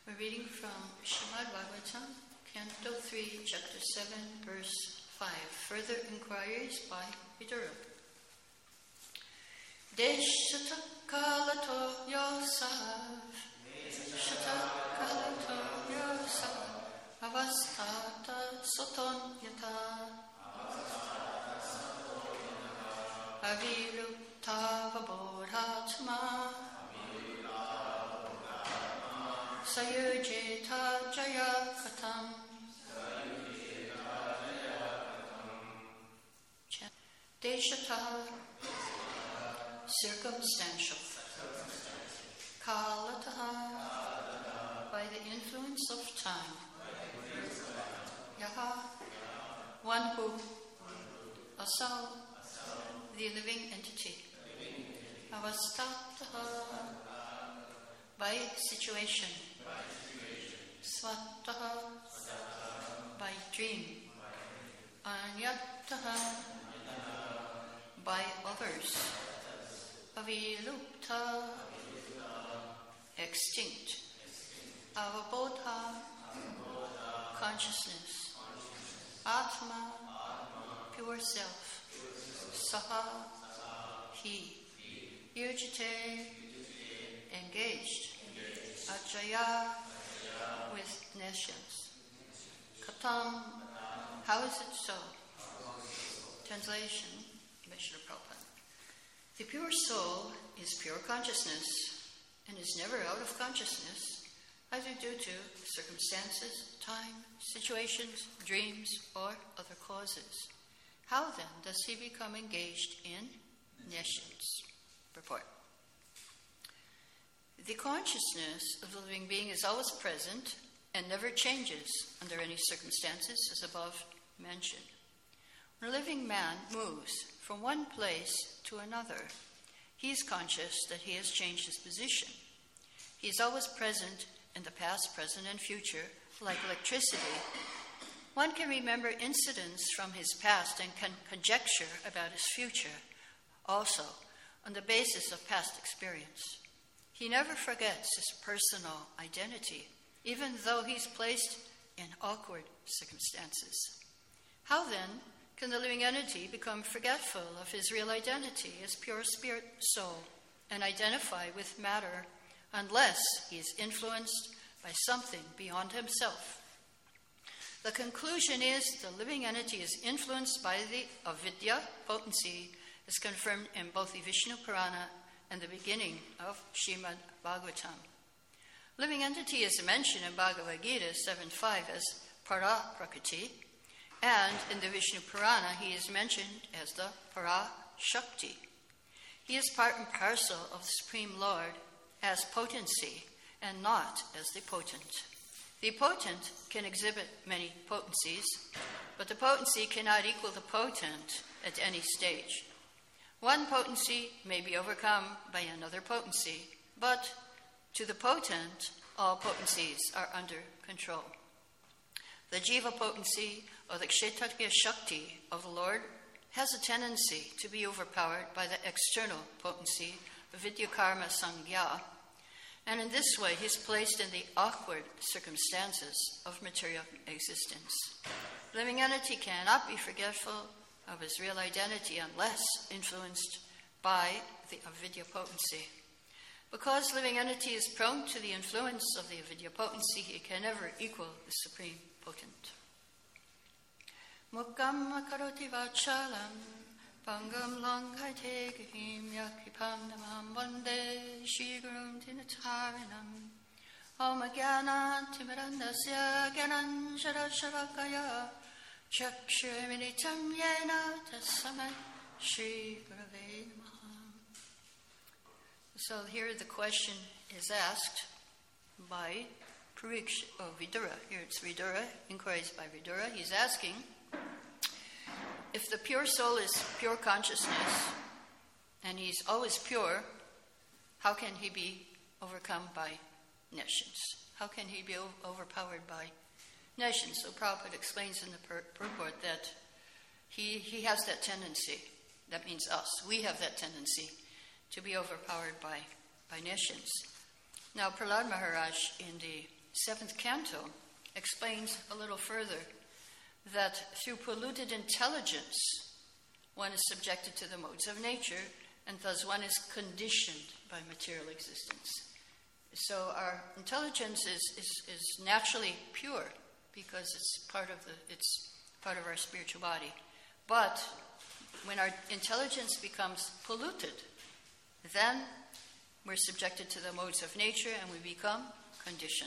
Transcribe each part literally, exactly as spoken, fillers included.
We're reading from Srimad Bhagavatam, Canto three, Chapter seven, Verse five. Further inquiries by Vidura. Deshata kalato yosav, Deshata kalato yosav, avastata soton yata, avilupta vabodhatma, Sayujeta Jaya Katam. Deshata, circumstantial. Kalataha, by the influence of time. Yaha, one who. Asal, the living entity. Avastataha, by situation. Swataha, by dream. Anyataha, by others. Avilupta, extinct. Avabodha, consciousness. Atma, pure self. Saha, he. Yujite, engaged. Ajaya, with nations. Katam, how is it so? Translation, Vishnu Prabhupada. The pure soul is pure consciousness and is never out of consciousness, either due to circumstances, time, situations, dreams, or other causes. How then does he become engaged in nations? Report. The consciousness of the living being is always present and never changes under any circumstances, as above mentioned. When a living man moves from one place to another, he is conscious that he has changed his position. He is always present in the past, present, and future, like electricity. One can remember incidents from his past and can conjecture about his future, also on the basis of past experience. He never forgets his personal identity, even though he's placed in awkward circumstances. How then can the living entity become forgetful of his real identity as pure spirit soul and identify with matter unless he is influenced by something beyond himself? The conclusion is the living entity is influenced by the avidya potency, as confirmed in both the Vishnu Purana and the beginning of Srimad Bhagavatam. Living entity is mentioned in Bhagavad Gita seven five as Para Prakriti, and in the Vishnu Purana he is mentioned as the Para Shakti. He is part and parcel of the Supreme Lord as potency and not as the potent. The potent can exhibit many potencies, but the potency cannot equal the potent at any stage. One potency may be overcome by another potency, but to the potent, all potencies are under control. The jiva potency, or the kshetriya shakti of the Lord, has a tendency to be overpowered by the external potency, the vidya karma sangya, and in this way he is placed in the awkward circumstances of material existence. Living entity cannot be forgetful of his real identity unless influenced by the avidya potency. Because living entity is prone to the influence of the avidya potency, he can never equal the supreme potent. Mukkam akaroti vachalam pangam langhaite gahim yakipam namam vande shigurum tinatarinam om agyanam timirandasya gyanan sharasharakaya Chakshurminitam yena tasamat Shri Gurave Namaha. So here the question is asked by Pariksha, oh, Vidura. Here it's Vidura, inquiries by Vidura. He's asking, if the pure soul is pure consciousness, and he's always pure, how can he be overcome by nations? How can he be o- overpowered by nations? So Prabhupada explains in the pur- purport that he, he has that tendency. That means us. We have that tendency to be overpowered by, by nations. Now, Prahlad Maharaj in the seventh canto, explains a little further that through polluted intelligence, one is subjected to the modes of nature, and thus one is conditioned by material existence. So our intelligence is, is, is naturally pure because it's part of the it's part of our spiritual body. But when our intelligence becomes polluted, then we're subjected to the modes of nature and we become conditioned.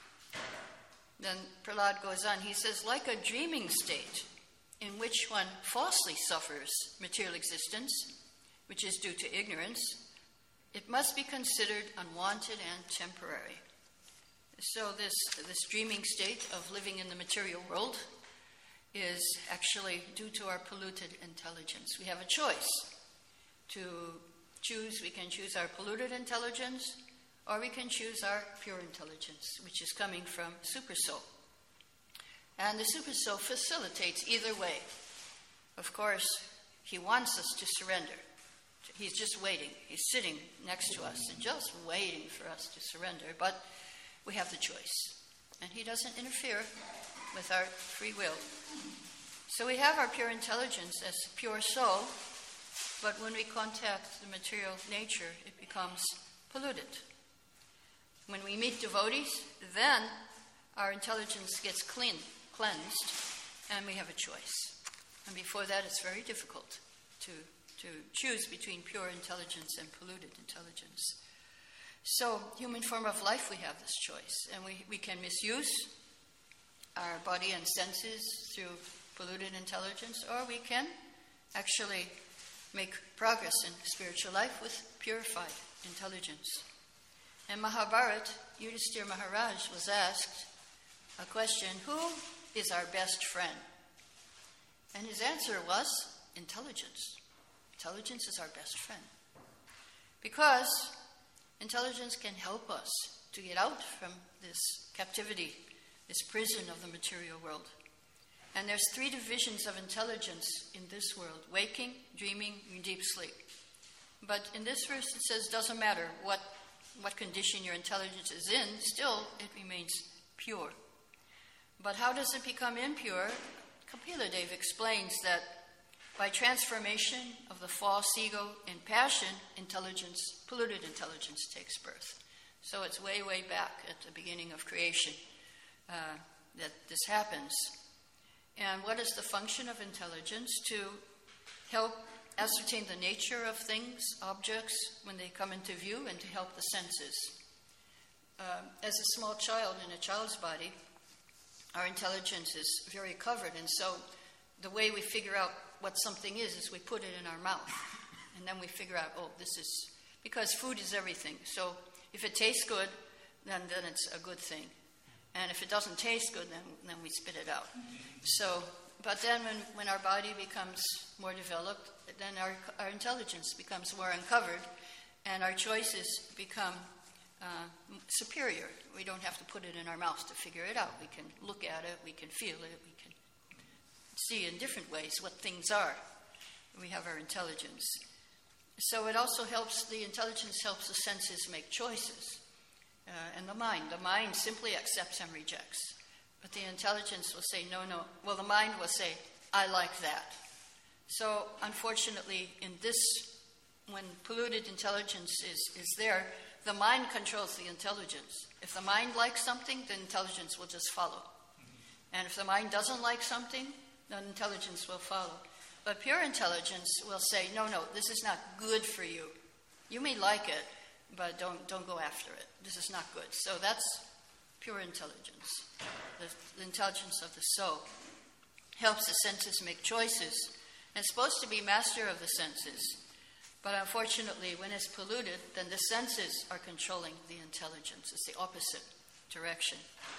Then Prahlad goes on, he says, like a dreaming state in which one falsely suffers material existence, which is due to ignorance, it must be considered unwanted and temporary. So this, this dreaming state of living in the material world is actually due to our polluted intelligence. We have a choice to choose. We can choose our polluted intelligence, or we can choose our pure intelligence, which is coming from Supersoul. And the Supersoul facilitates either way. Of course, he wants us to surrender. He's just waiting. He's sitting next to us and just waiting for us to surrender. But we have the choice. And he doesn't interfere with our free will. So we have our pure intelligence as pure soul, but when we contact the material nature, it becomes polluted. When we meet devotees, then our intelligence gets clean, cleansed, and we have a choice. And before that, it's very difficult to, to choose between pure intelligence and polluted intelligence. So, human form of life, we have this choice, and we, we can misuse our body and senses through polluted intelligence, or we can actually make progress in spiritual life with purified intelligence. In Mahabharata, Yudhishthira Maharaj was asked a question, who is our best friend? And his answer was intelligence. Intelligence is our best friend. Because intelligence can help us to get out from this captivity, this prison of the material world. And there's three divisions of intelligence in this world: waking, dreaming, and deep sleep. But in this verse it says, doesn't matter what, what condition your intelligence is in, still it remains pure. But how does it become impure? Kapila Dev explains that by transformation of the false ego in passion, intelligence, polluted intelligence takes birth. So it's way, way back at the beginning of creation uh, that this happens. And what is the function of intelligence? To help ascertain the nature of things, objects, when they come into view, and to help the senses. Uh, as a small child in a child's body, our intelligence is very covered, and so the way we figure out what something is is we put it in our mouth, and then we figure out, oh, this is, because food is everything. So if it tastes good, then, then it's a good thing. And if it doesn't taste good, then, then we spit it out. So, but then when, when our body becomes more developed, then our, our intelligence becomes more uncovered, and our choices become uh, superior. We don't have to put it in our mouths to figure it out. We can look at it, we can feel it, we can see in different ways what things are. We have our intelligence. So it also helps, the intelligence helps the senses make choices. Uh, and the mind. The mind simply accepts and rejects. But the intelligence will say, no, no. Well, the mind will say, I like that. So, unfortunately, in this, when polluted intelligence is, is there, the mind controls the intelligence. If the mind likes something, the intelligence will just follow. And if the mind doesn't like something, then intelligence will follow. But pure intelligence will say, no, no, this is not good for you. You may like it, but don't don't go after it. This is not good. So that's pure intelligence. The, the intelligence of the soul helps the senses make choices, and it's supposed to be master of the senses. But unfortunately, when it's polluted, then the senses are controlling the intelligence. It's the opposite direction.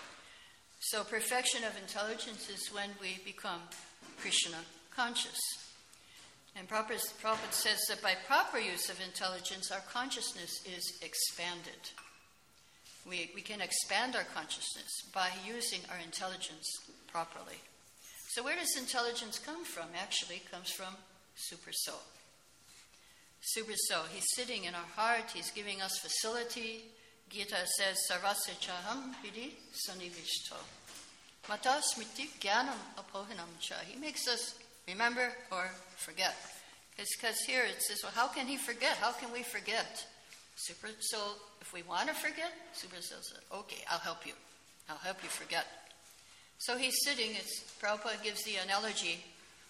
So perfection of intelligence is when we become Krishna conscious. And Prabhupada says that by proper use of intelligence, our consciousness is expanded. We, we can expand our consciousness by using our intelligence properly. So where does intelligence come from? Actually, it comes from Super Soul. Super Soul, he's sitting in our heart, he's giving us facility, Gita says, Sarvasya chaham vidi sanivishto. Mata smriti jnanam apohanam cha. He makes us remember or forget. Because here it says, well, how can he forget? How can we forget? Super, so if we want to forget, Super says, okay, I'll help you. I'll help you forget. So he's sitting, it's, Prabhupada gives the analogy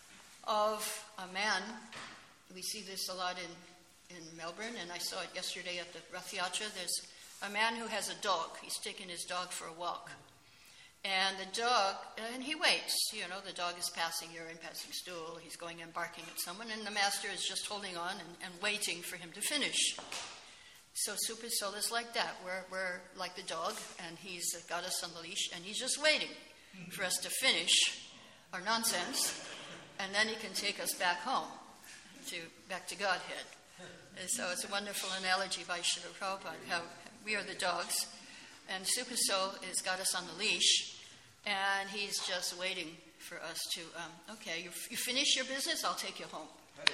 of a man. We see this a lot in, in Melbourne, and I saw it yesterday at the Rath Yatra. There's a man who has a dog. He's taking his dog for a walk. And the dog, and he waits. You know, the dog is passing urine, passing stool. He's going and barking at someone, and the master is just holding on and, and waiting for him to finish. So Super Soul is like that. We're, we're like the dog, and he's got us on the leash, and he's just waiting for us to finish our nonsense, and then he can take us back home, to back to Godhead. And so it's a wonderful analogy by Srila Prabhupada, how we are the dogs, and Super Soul has got us on the leash, and he's just waiting for us to, um, okay, you, you finish your business, I'll take you home.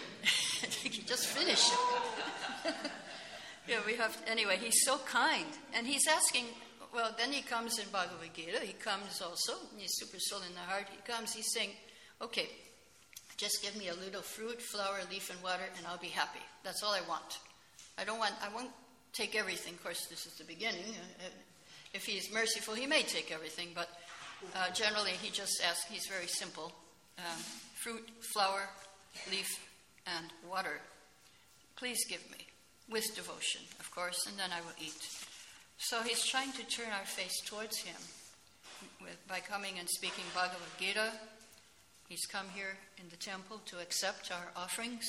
You just finish it. Yeah, we have, to, anyway, he's so kind, and he's asking, well, then he comes in Bhagavad Gita, he comes also, he's Super Soul in the heart, he comes, he's saying, okay, just give me a little fruit, flower, leaf, and water, and I'll be happy. That's all I want. I don't want, I won't take everything. Of course, this is the beginning. If he's merciful, he may take everything, but uh, generally he just asks, he's very simple. Um, fruit, flower, leaf, and water. Please give me, with devotion, of course, and then I will eat. So he's trying to turn our face towards him with, by coming and speaking Bhagavad Gita. He's come here in the temple to accept our offerings,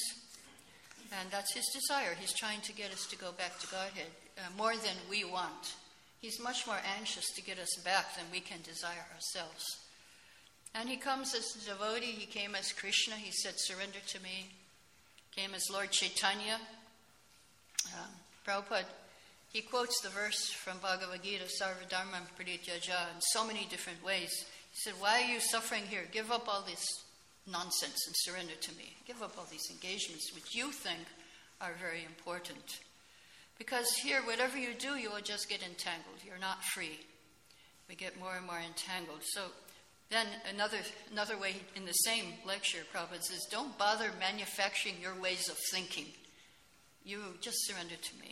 and that's his desire. He's trying to get us to go back to Godhead uh, more than we want. He's much more anxious to get us back than we can desire ourselves. And he comes as a devotee. He came as Krishna. He said, surrender to me. Came as Lord Chaitanya. Um, Prabhupada, he quotes the verse from Bhagavad Gita, Sarva Dharmam Parityajya, in so many different ways. He said, why are you suffering here? Give up all this nonsense and surrender to me. Give up all these engagements which you think are very important. Because here, whatever you do, you will just get entangled. You're not free. We get more and more entangled. So then another another way in the same lecture, Prabhupada says, don't bother manufacturing your ways of thinking. You just surrender to me.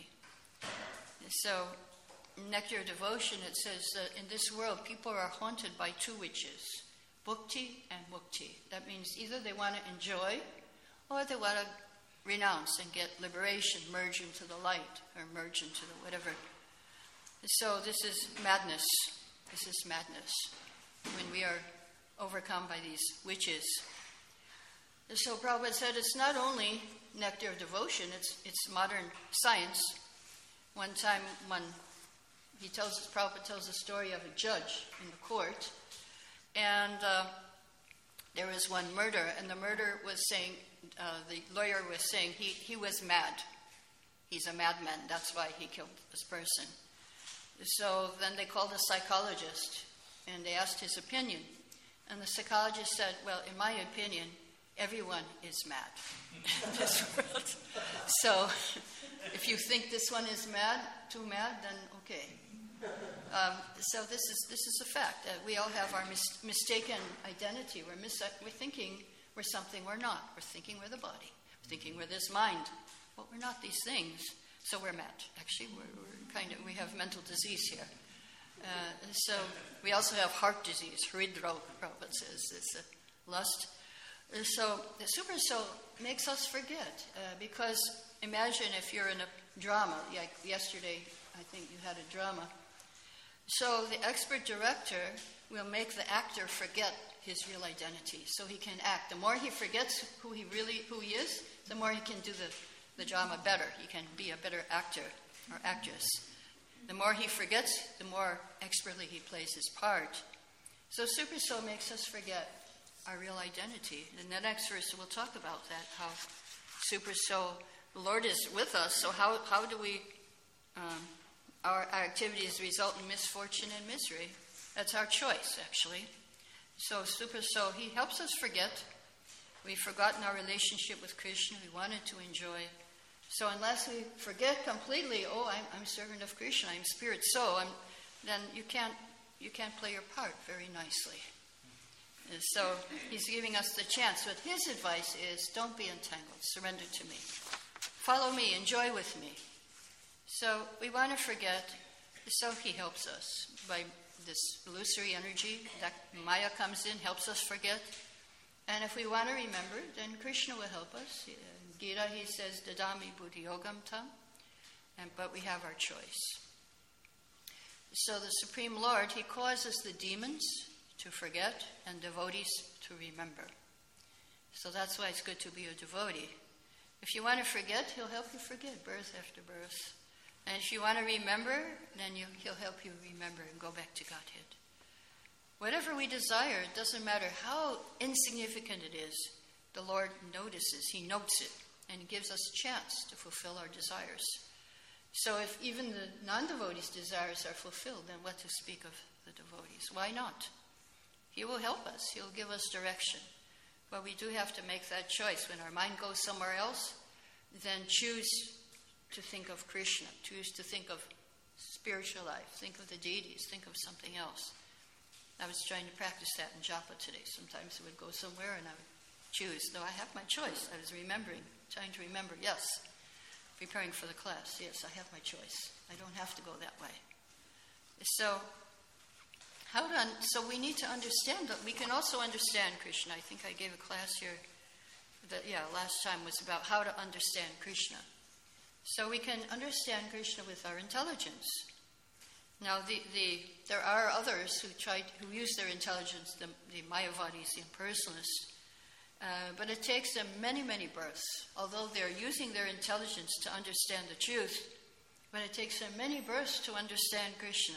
So Nectar of Devotion, it says that in this world, people are haunted by two witches, bhukti and mukti. That means either they want to enjoy or they want to renounce and get liberation, merge into the light or merge into the whatever. So this is madness. This is madness when we are overcome by these witches. So Prabhupada said it's not only Nectar of Devotion, it's, it's modern science. One time when he tells us, Prabhupada tells the story of a judge in the court, and uh, there was one murder, and the murderer was saying, uh, the lawyer was saying he, he was mad. He's a madman, that's why he killed this person. So then they called a psychologist, and they asked his opinion. And the psychologist said, well, in my opinion, everyone is mad in this world. So if you think this one is mad, too mad, then okay. Um, so this is this is a fact. Uh, we all have our mis- mistaken identity. We're, mis- we're thinking we're something we're not. We're thinking we're the body. We're thinking we're this mind. But we're not these things. So we're mad. Actually, we're, we're kind of we have mental disease here. Uh, so we also have heart disease. Hridrog, Prabhupada says, it's a lust. Uh, so the Super Soul makes us forget uh, because imagine if you're in a drama, like yesterday, I think you had a drama. So the expert director will make the actor forget his real identity, so he can act. The more he forgets who he really who he is, the more he can do the, the drama better. He can be a better actor or actress. The more he forgets, the more expertly he plays his part. So Super Soul makes us forget our real identity. In the next verse, we'll talk about that, how Super Soul, the Lord is with us, so how, how do we, um, our, our activities result in misfortune and misery? That's our choice, actually. So Super Soul, he helps us forget. We've forgotten our relationship with Krishna. We wanted to enjoy. So unless we forget completely, oh, I'm, I'm servant of Krishna, I'm spirit soul, I'm, then you can't you can't play your part very nicely. And so he's giving us the chance. But his advice is, don't be entangled, surrender to me. Follow me, enjoy with me. So we want to forget, so he helps us by this illusory energy that Maya comes in, helps us forget. And if we want to remember, then Krishna will help us. In Gita, he says, Dadami buddhi yogam tam, and but we have our choice. So the Supreme Lord, he causes the demons to forget and devotees to remember. So that's why it's good to be a devotee. If you want to forget, he'll help you forget birth after birth. And if you want to remember, then you, he'll help you remember and go back to Godhead. Whatever we desire, it doesn't matter how insignificant it is, the Lord notices, he notes it, and he gives us a chance to fulfill our desires. So if even the non-devotees' desires are fulfilled, then what to speak of the devotees? Why not? He will help us. He'll give us direction. But we do have to make that choice. When our mind goes somewhere else, then choose to think of Krishna, choose to think of spiritual life, think of the deities, think of something else. I was trying to practice that in japa today. Sometimes I would go somewhere and I would choose. No, I have my choice. I was remembering, trying to remember, yes. Preparing for the class, yes, I have my choice. I don't have to go that way. So, how to un- so we need to understand that. We can also understand Krishna. I think I gave a class here that, yeah, last time was about how to understand Krishna. So we can understand Krishna with our intelligence. Now, the, the there are others who try who use their intelligence, the, the Mayavadis, the impersonalists, uh, but it takes them many, many births. Although they're using their intelligence to understand the truth, but it takes them many births to understand Krishna.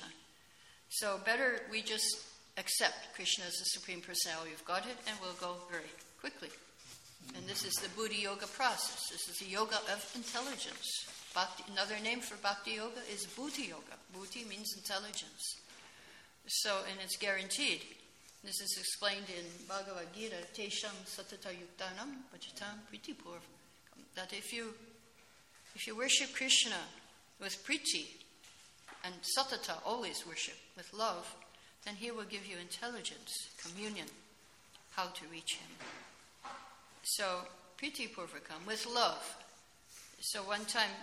So better we just accept Krishna as the Supreme Personality of Godhead, and we'll go very quickly. And this is the Buddhi Yoga process. This is the yoga of intelligence. Bhakti, another name for Bhakti Yoga is Buddhi Yoga. Buddhi means intelligence. So, and it's guaranteed. This is explained in Bhagavad Gita, Tesham Satata Yuktanam Vachitam Pritipurvam. That if you if you worship Krishna with priti and satata, always worship with love, then he will give you intelligence, communion, how to reach him. So, priti purvakam, with love. So one time,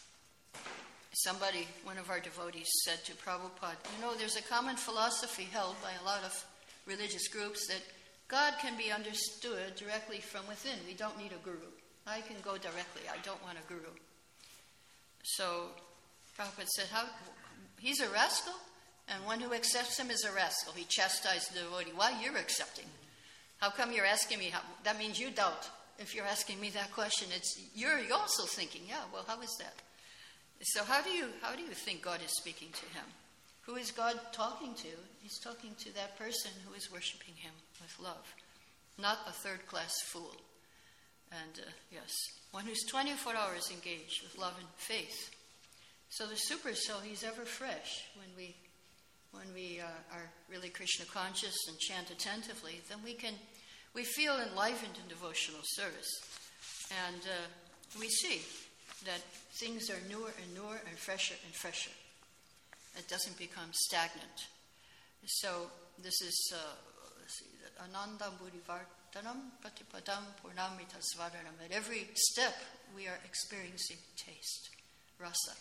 somebody, one of our devotees, said to Prabhupada, you know, there's a common philosophy held by a lot of religious groups that God can be understood directly from within. We don't need a guru. I can go directly. I don't want a guru. So Prabhupada said, how, he's a rascal, and one who accepts him is a rascal. He chastised the devotee. Why you're accepting? How come you're asking me? How, that means you doubt. If you're asking me that question, it's you're also thinking, yeah, well, how is that? So how do you how do you think God is speaking to him? Who is God talking to? He's talking to that person who is worshiping him with love, not a third-class fool. And uh, yes, one who's twenty-four hours engaged with love and faith. So the super soul, he's ever fresh. When we when we uh, are really Krishna conscious and chant attentively, then we can we feel enlivened in devotional service, and uh, we see that things are newer and newer and fresher and fresher. It doesn't become stagnant. So this is, uh, let's see, Anandam Buddhivartanam Patipadam Purnamrita Svaranam. At every step we are experiencing taste, rasa.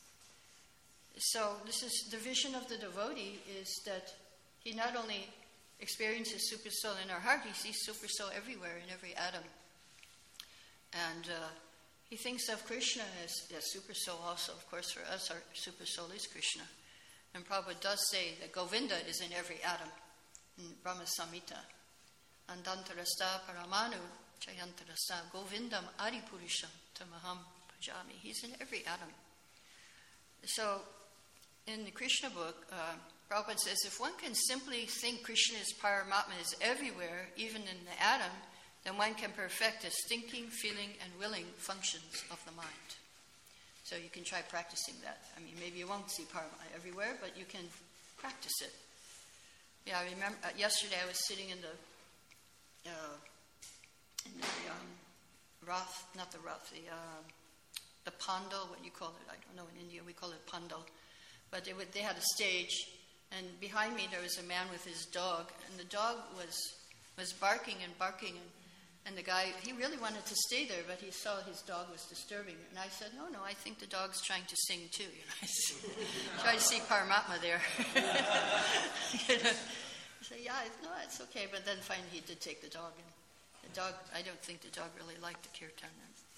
So this is the vision of the devotee, is that he not only experiences super soul in our heart, he sees super soul everywhere in every atom. And uh, he thinks of Krishna as, as super soul also. Of course, for us, our super soul is Krishna. And Prabhupada does say that Govinda is in every atom, in Brahma Samhita. Andantarasta paramanu chayantarasta govindam adipurisham tamaham bhajami. He's in every atom. So, in the Krishna book, uh, Prabhupada says, if one can simply think Krishna is Paramatma, is everywhere, even in the atom, then one can perfect his thinking, feeling, and willing functions of the mind. So you can try practicing that. I mean, maybe you won't see Paramatma everywhere, but you can practice it. Yeah, I remember uh, yesterday I was sitting in the, uh, in the um, Rath, not the Rath, the, uh, the pandal, what you call it, I don't know, in India we call it pandal. But they, would, they had a stage, and behind me there was a man with his dog, and the dog was was barking and barking, and, and the guy, he really wanted to stay there, but he saw his dog was disturbing it. And I said, no, no, I think the dog's trying to sing too. You know, I try to see Paramatma there. You know, I said, yeah, no, it's okay. But then finally he did take the dog, and the dog, I don't think the dog really liked the kirtan.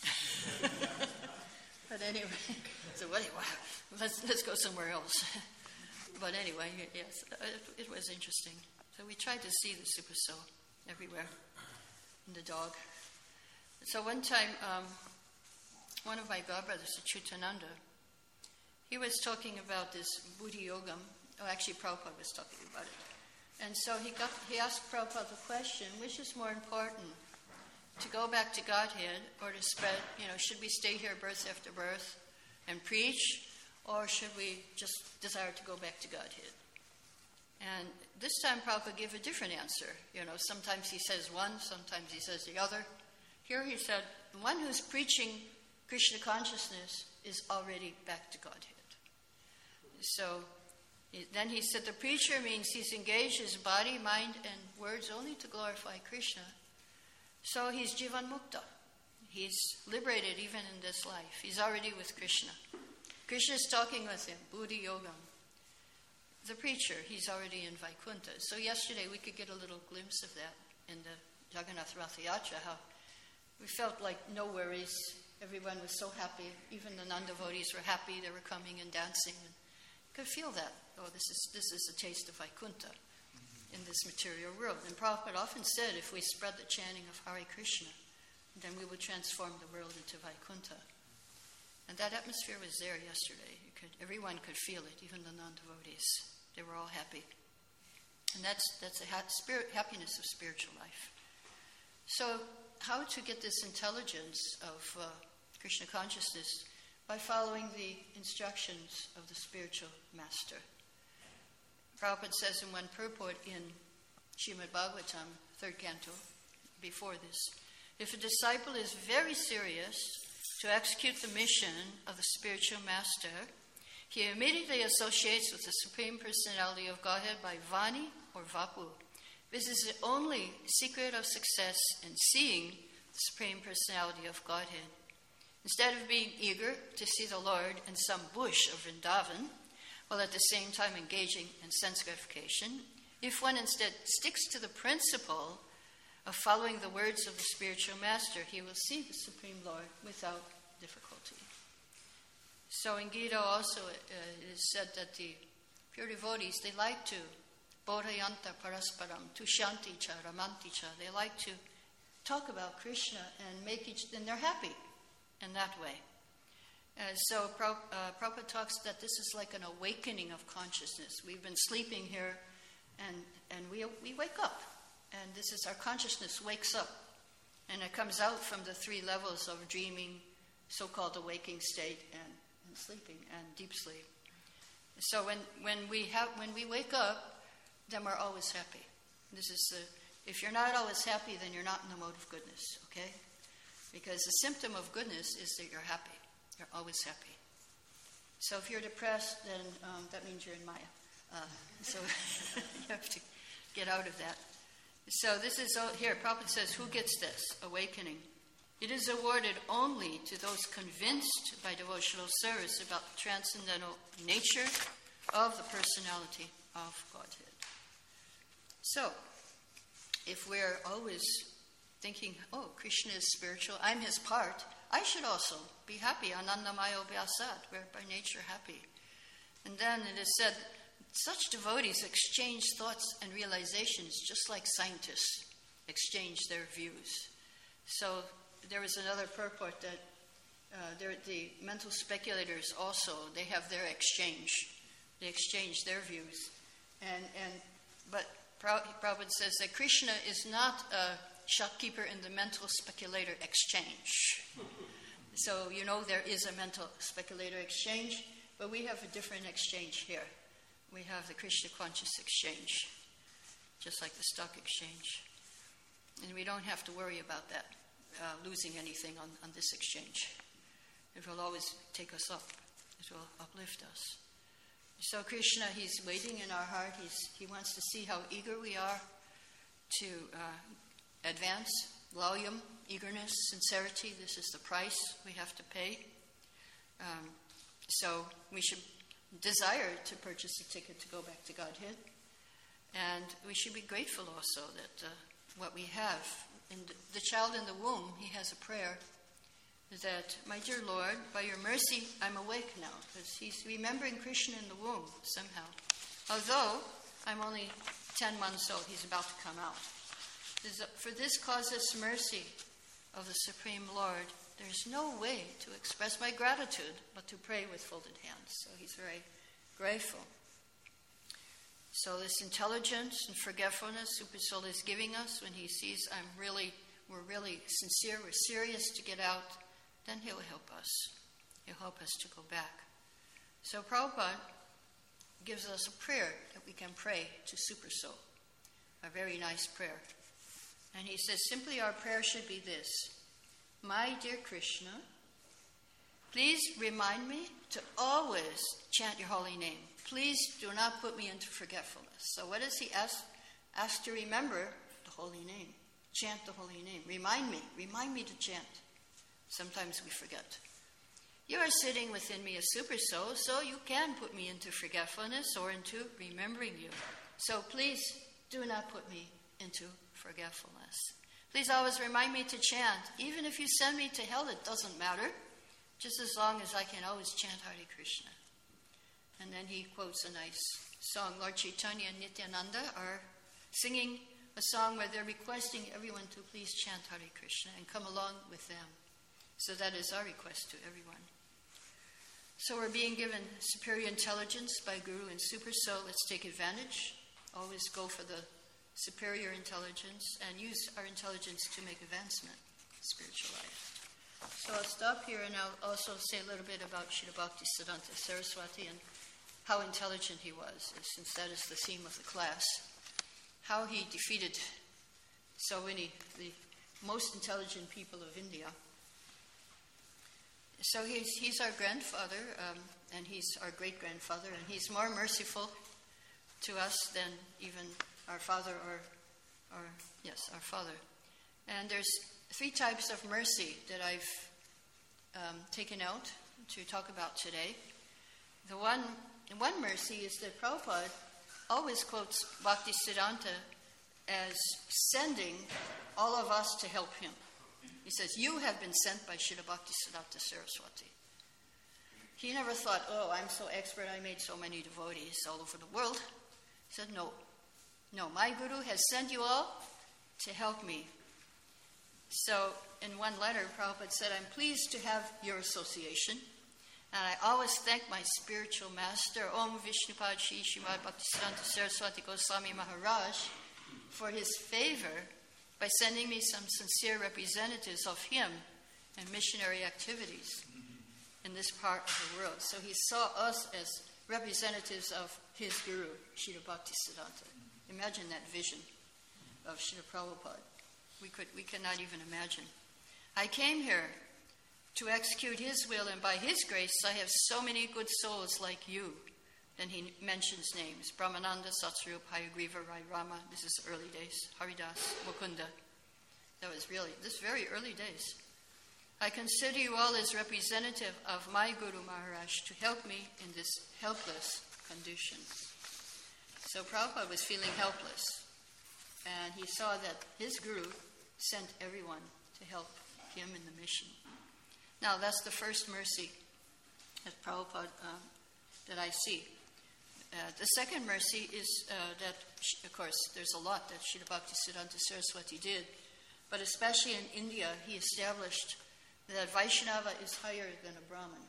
But anyway, so well, let's let's go somewhere else. But anyway, yes, it, it was interesting. So we tried to see the Super Soul everywhere, and the dog. So one time, um, one of my godbrothers, Chutananda, he was talking about this Buddhi Yogam. Oh, actually, Prabhupada was talking about it. And so he got he asked Prabhupada the question, which is more important, to go back to Godhead or to spread, you know, should we stay here birth after birth and preach, or should we just desire to go back to Godhead? And this time Prabhupada gave a different answer. You know, sometimes he says one, sometimes he says the other. Here he said, the one who's preaching Krishna consciousness is already back to Godhead. So then he said the preacher means he's engaged his body, mind, and words only to glorify Krishna. So he's Jivan Mukta. He's liberated even in this life. He's already with Krishna. Krishna is talking with him, Buddhi Yogam. The preacher, he's already in Vaikuntha. So yesterday we could get a little glimpse of that in the Jagannath Ratha Yatra, how we felt like no worries. Everyone was so happy. Even the non-devotees were happy. They were coming and dancing. And you could feel that. Oh, this is this is a taste of Vaikuntha in this material world. And Prabhupada often said, if we spread the chanting of Hare Krishna, then we would transform the world into Vaikuntha. And that atmosphere was there yesterday. You could, everyone could feel it, even the non-devotees. They were all happy. And that's that's the ha- spirit, happiness of spiritual life. So how to get this intelligence of uh, Krishna consciousness? By following the instructions of the spiritual master. Prabhupada says in one purport in Srimad Bhagavatam, third canto, before this, if a disciple is very serious to execute the mission of the spiritual master, he immediately associates with the Supreme Personality of Godhead by Vani or Vapu. This is the only secret of success in seeing the Supreme Personality of Godhead. Instead of being eager to see the Lord in some bush of Vrindavan, while at the same time engaging in sense gratification, if one instead sticks to the principle of following the words of the spiritual master, he will see the Supreme Lord without difficulty. So in Gita also uh, it is said that the pure devotees, they like to bodhayanta parasparam, tushanti cha, ramanti cha. They like to talk about Krishna and make each, and they're happy in that way. Uh, so uh, Prabhupada talks that this is like an awakening of consciousness. We've been sleeping here, and and we we wake up, and this is our consciousness wakes up, and it comes out from the three levels of dreaming, so-called awaking state, and, and sleeping, and deep sleep. So when when we have when we wake up, then we're always happy. This is the if you're not always happy, then you're not in the mode of goodness. Okay, because the symptom of goodness is that you're happy. You're always happy. So if you're depressed, then um, that means you're in Maya. Uh, so you have to get out of that. So this is uh, here. Prabhupada says, "Who gets this awakening? It is awarded only to those convinced by devotional service about the transcendental nature of the personality of Godhead." So, if we're always thinking, "Oh, Krishna is spiritual. I'm his part. I should also be happy, anandamayo vyasat, we're by nature happy." And then it is said, such devotees exchange thoughts and realizations just like scientists exchange their views. So there was another purport that uh, the mental speculators also, they have their exchange. They exchange their views. And, and But Prabhupada says that Krishna is not a shopkeeper in the mental speculator exchange. So you know there is a mental speculator exchange, but we have a different exchange here. We have the Krishna conscious exchange, just like the stock exchange. And we don't have to worry about that, uh, losing anything on, on this exchange. It will always take us up. It will uplift us. So Krishna, he's waiting in our heart. He's, he wants to see how eager we are to uh, advance. Loyum, eagerness, sincerity, this is the price we have to pay. Um, so we should desire to purchase a ticket to go back to Godhead. And we should be grateful also that uh, what we have. In the, the child in the womb, he has a prayer that, my dear Lord, by your mercy, I'm awake now. Because he's remembering Krishna in the womb somehow. Although I'm only ten months old, he's about to come out. For this causeless mercy of the Supreme Lord, there's no way to express my gratitude but to pray with folded hands. So he's very grateful. So this intelligence and forgetfulness Super Soul is giving us when he sees I'm really, we're really sincere, we're serious to get out, then he'll help us. He'll help us to go back. So Prabhupada gives us a prayer that we can pray to Super Soul. A very nice prayer. And he says, simply our prayer should be this. My dear Krishna, please remind me to always chant your holy name. Please do not put me into forgetfulness. So what does he ask? Ask to remember the holy name. Chant the holy name. Remind me. Remind me to chant. Sometimes we forget. You are sitting within me as Super Soul, so you can put me into forgetfulness or into remembering you. So please do not put me into forgetfulness. Please always remind me to chant. Even if you send me to hell, it doesn't matter. Just as long as I can always chant Hare Krishna. And then he quotes a nice song. Lord Chaitanya and Nityananda are singing a song where they're requesting everyone to please chant Hare Krishna and come along with them. So that is our request to everyone. So we're being given superior intelligence by Guru and Super Soul. Let's take advantage. Always go for the superior intelligence and use our intelligence to make advancement in spiritual life. So I'll stop here and I'll also say a little bit about Srila Bhaktisiddhanta Saraswati and how intelligent he was, since that is the theme of the class. How he defeated so many, the most intelligent people of India. So he's, he's our grandfather, um, and he's our great-grandfather, and he's more merciful to us than even our father or, or yes, our father. And there's three types of mercy that I've um, taken out to talk about today. The one, one mercy is that Prabhupada always quotes Bhaktisiddhanta as sending all of us to help him. He says, you have been sent by Srila Bhaktisiddhanta Saraswati. He never thought, oh, I'm so expert, I made so many devotees all over the world. He said, no. No, my Guru has sent you all to help me. So, in one letter, Prabhupada said, I'm pleased to have your association. And I always thank my spiritual master, Om Vishnupad Shri Srimad Bhaktisiddhanta Saraswati Goswami Maharaj, for his favor by sending me some sincere representatives of him in missionary activities in this part of the world. So he saw us as representatives of his Guru, Srila Bhaktisiddhanta. Imagine that vision of Srila Prabhupada. We could, we cannot even imagine. I came here to execute his will, and by his grace I have so many good souls like you. Then he mentions names. Brahmananda, Satsrup, Hayagriva, Rai Rama. This is early days. Haridas, Mukunda. That was really, this very early days. I consider you all as representative of my Guru Maharaj to help me in this helpless condition. So Prabhupada was feeling helpless. And he saw that his Guru sent everyone to help him in the mission. Now, that's the first mercy that Prabhupada, uh, that I see. Uh, the second mercy is uh, that, of course, there's a lot that Srila Bhaktisiddhanta Saraswati did, but especially in India, he established that Vaishnava is higher than a Brahmin.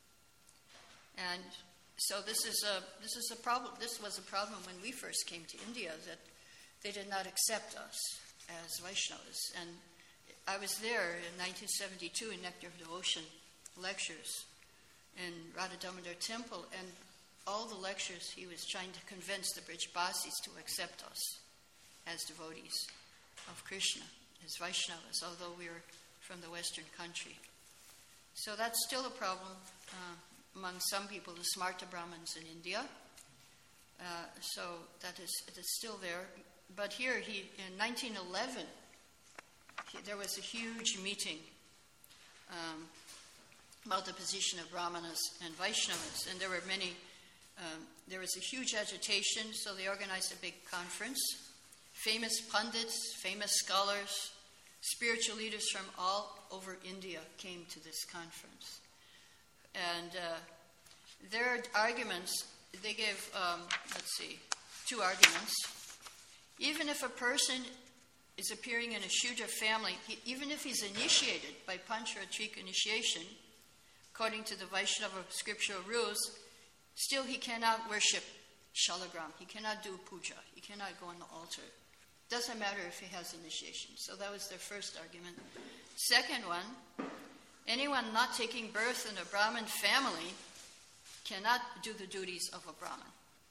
And so this is a this is a problem. This was a problem when we first came to India, that they did not accept us as Vaishnavas. And I was there in nineteen seventy-two in Nectar of Devotion lectures in Radha Damodar Temple, and all the lectures he was trying to convince the Brijbasis to accept us as devotees of Krishna, as Vaishnavas, although we were from the Western country. So that's still a problem uh, among some people, the Smarta Brahmins in India. Uh, so that is, it is still there. But here, he in nineteen eleven, he, there was a huge meeting um, about the position of Brahmanas and Vaishnavas, and there were many. Um, there was a huge agitation, so they organized a big conference. Famous pundits, famous scholars, spiritual leaders from all over India came to this conference. And uh, their arguments, they gave, um, let's see, two arguments. Even if a person is appearing in a Shudra family, he, even if he's initiated by Pancharatrika initiation, according to the Vaishnava scriptural rules, still he cannot worship Shalagram. He cannot do puja. He cannot go on the altar. Doesn't matter if he has initiation. So that was their first argument. Second one, anyone not taking birth in a Brahmin family cannot do the duties of a Brahmin.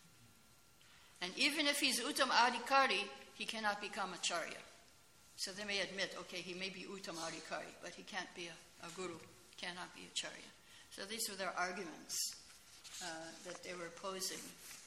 And even if he's Uttam Adhikari, he cannot become Acharya. So they may admit, okay, he may be Uttam Adhikari, but he can't be a, a guru, cannot be Acharya. So these were their arguments uh, that they were posing.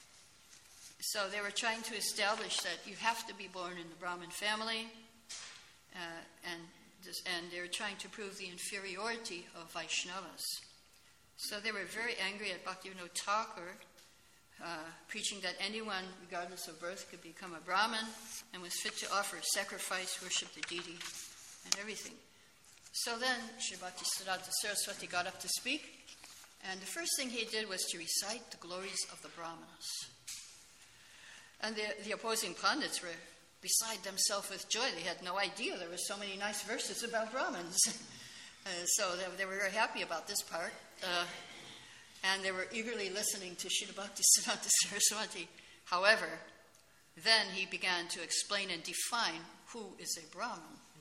So they were trying to establish that you have to be born in the Brahmin family, uh, and this, and they were trying to prove the inferiority of Vaishnavas. So they were very angry at Bhaktivinoda Thakur, uh, preaching that anyone, regardless of birth, could become a Brahmin and was fit to offer sacrifice, worship the deity, and everything. So then Sri Bhaktisiddhanta Saraswati got up to speak, and the first thing he did was to recite the glories of the Brahmanas. And the, the opposing pundits were beside themselves with joy. They had no idea there were so many nice verses about Brahmins. uh, so they, they were very happy about this part. Uh, and they were eagerly listening to Srila Bhaktisiddhanta Saraswati. However, then he began to explain and define who is a Brahmin.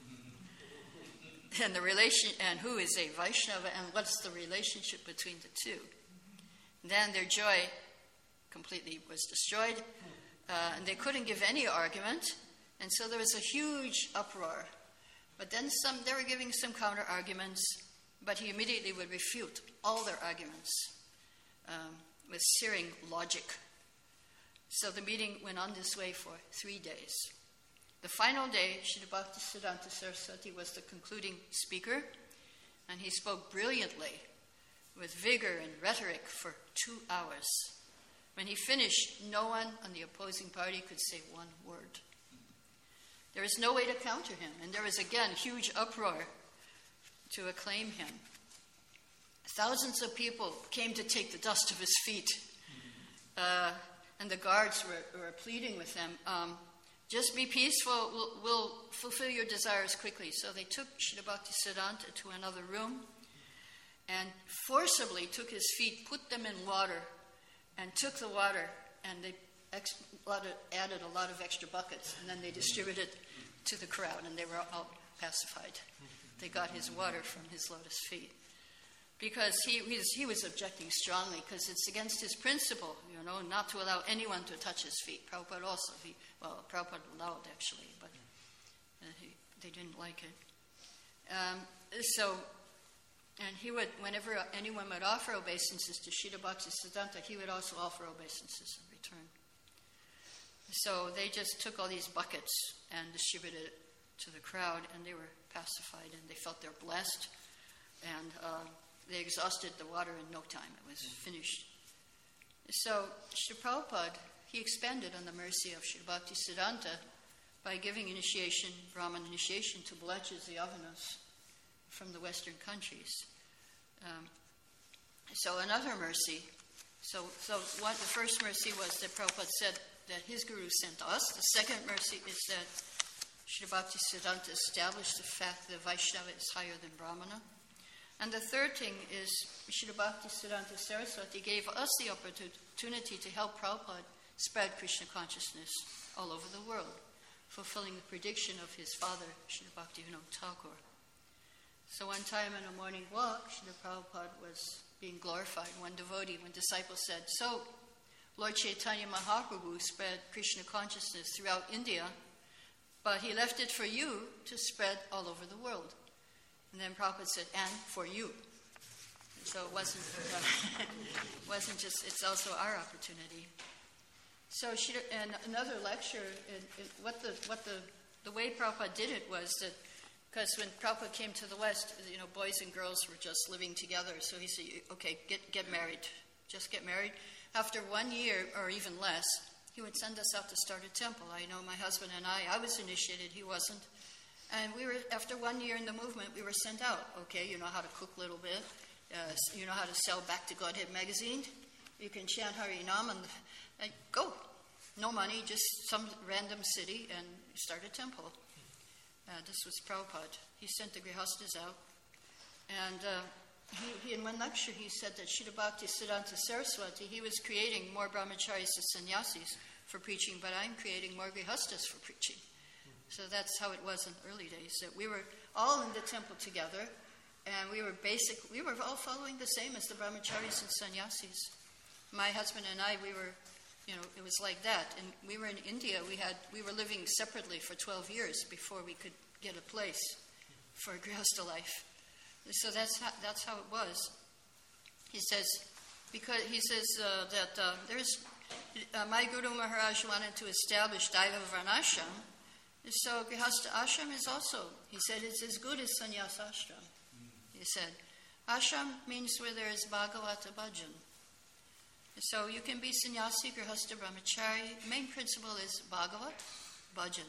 and the relation and who is a Vaishnava, and what's the relationship between the two. Then their joy completely was destroyed. Uh, and they couldn't give any argument, and so there was a huge uproar. But then some, they were giving some counter arguments, but he immediately would refute all their arguments um, with searing logic. So the meeting went on this way for three days. The final day, Srila Bhaktisiddhanta Saraswati was the concluding speaker, and he spoke brilliantly with vigor and rhetoric for two hours. When he finished, no one on the opposing party could say one word. There was no way to counter him, and there was again huge uproar to acclaim him. Thousands of people came to take the dust of his feet, uh, and the guards were, were pleading with them, um, just be peaceful, we'll, we'll fulfill your desires quickly. So they took Srila Bhaktisiddhanta to another room and forcibly took his feet, put them in water, and took the water, and they ex- added a lot of extra buckets, and then they distributed to the crowd, and they were all pacified. They got his water from his lotus feet. Because he, he, was, he was objecting strongly, because it's against his principle, you know, not to allow anyone to touch his feet. Prabhupada also, he, well, Prabhupada allowed, actually, but uh, he, they didn't like it. Um, so... And he would, whenever anyone would offer obeisances to Srila Bhaktisiddhanta, he would also offer obeisances in return. So they just took all these buckets and distributed it to the crowd, and they were pacified, and they felt they're blessed, and uh, they exhausted the water in no time. It was finished. So Srila Prabhupada, he expanded on the mercy of Srila Bhaktisiddhanta by giving initiation, Brahman initiation, to Balachas Yavanas from the Western countries. Um, so another mercy, so so what the first mercy was that Prabhupada said that his guru sent us. The second mercy is that Srila Bhaktisiddhanta established the fact that Vaishnava is higher than Brahmana. And the third thing is Srila Bhaktisiddhanta Saraswati gave us the opportunity to help Prabhupada spread Krishna consciousness all over the world, fulfilling the prediction of his father, Srila Bhaktivinoda Thakur. So one time in a morning walk, Srila Prabhupada was being glorified. One devotee, one disciple said, so Lord Chaitanya Mahaprabhu spread Krishna consciousness throughout India, but he left it for you to spread all over the world. And then Prabhupada said, and for you. So it wasn't uh, wasn't just. It's also our opportunity. So she and another lecture. It, it, what the what the the way Prabhupada did it was that because when Prabhupada came to the West, you know, boys and girls were just living together. So he said, "Okay, get get married. Just get married." After one year or even less, he would send us out to start a temple. I know my husband and I. I was initiated. He wasn't. And we were, after one year in the movement, we were sent out. Okay, you know how to cook a little bit. Uh, you know how to sell Back to Godhead magazine. You can chant Harinam and, and go. No money, just some random city and start a temple. Uh, this was Prabhupada. He sent the Grihastas out. And uh, he, he, in one lecture, he said that Srila Bhakti Siddhanta Saraswati, he was creating more brahmacharis and sannyasis for preaching, but I'm creating more Grihastas for preaching. So that's how it was in the early days. That we were all in the temple together, and we were basic. We were all following the same as the brahmacharis and sannyasis. My husband and I, we were, you know, it was like that. And we were in India. We had we were living separately for twelve years before we could get a place for a grihastha life. So that's how, that's how it was. He says because he says uh, that uh, there's uh, my Guru Maharaj wanted to establish Daiva Varnashram. So Grihastha ashram is also, he said, it's as good as sannyas ashram. He said, ashram means where there is Bhagavata bhajan. So you can be sannyasi, Grihastha, brahmachari. Main principle is Bhagavat bhajan.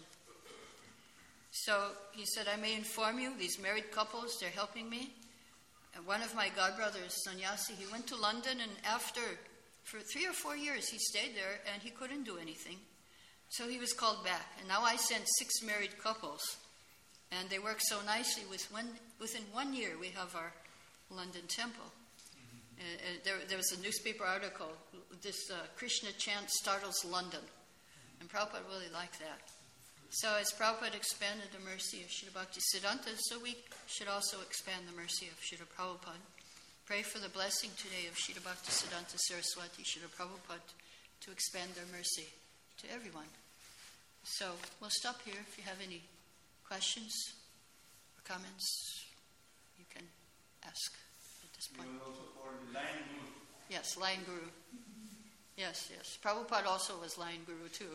So he said, I may inform you, these married couples, they're helping me. And one of my godbrothers, sannyasi, he went to London, and after, for three or four years, he stayed there, and he couldn't do anything. So he was called back, and now I sent six married couples, and they work so nicely. With one, within one year, we have our London temple. Mm-hmm. Uh, uh, there, there was a newspaper article, this uh, Krishna chant startles London, and Prabhupada really liked that. So as Prabhupada expanded the mercy of Srila Bhakti Siddhanta, so we should also expand the mercy of Srila Prabhupada. Pray for the blessing today of Srila Bhakti Siddhanta Saraswati, Srila Prabhupada, to expand their mercy to everyone. So we'll stop here. If you have any questions or comments, you can ask at this point. You were also called Lion Guru. Yes, Lion Guru. Yes, yes. Prabhupada also was Lion Guru too.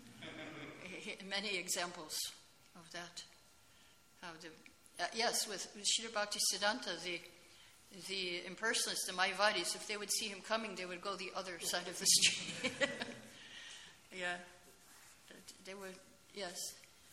Many examples of that. How the, uh, yes, with, with Srila Bhakti Siddhanta, the the impersonalists, the Mayavadis, if they would see him coming, they would go the other side of the street. Yeah. They were, yes.